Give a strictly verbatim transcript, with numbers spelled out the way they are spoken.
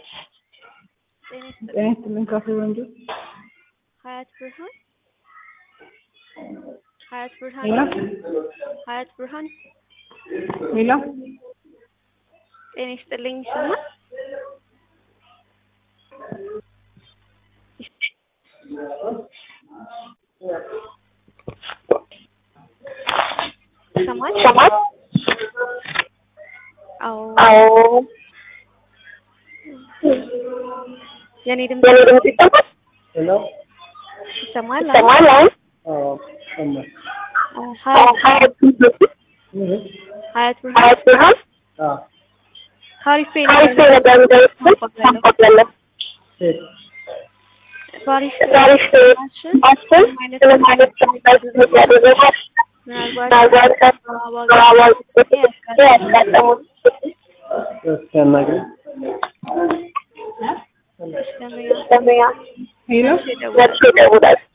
ጤና ይስጥልኝ ካፌ ወንጌል ሀያት ብርሃን ሀያት ብርሃን ሄሎ ሀያት ብርሃን ሄሎ ጤና ይስጥልኝ ይሰማል? ይሰማል? ይሰማል? አዎ አዎ የኔ ድምጽ የኔ ድምጽ ይሰማል? ሄሎ ይሰማል? ይሰማል? አዎ ይሰማል። ሀያት ሀያት ሀያት ብርሃን ሀያት ብርሃን አዎ ካሪፌ ሀሪፍ ነገር እንደምትሰማው ባሪሽ ዛሬሽ አስር ምንም አይነት ሰምታዝ ያደረጋል ምናልባት ከአባባል ያስቀጠሙት ያናግረኝ ደንበኛ ሄሎ ወጥቶ ይደውላል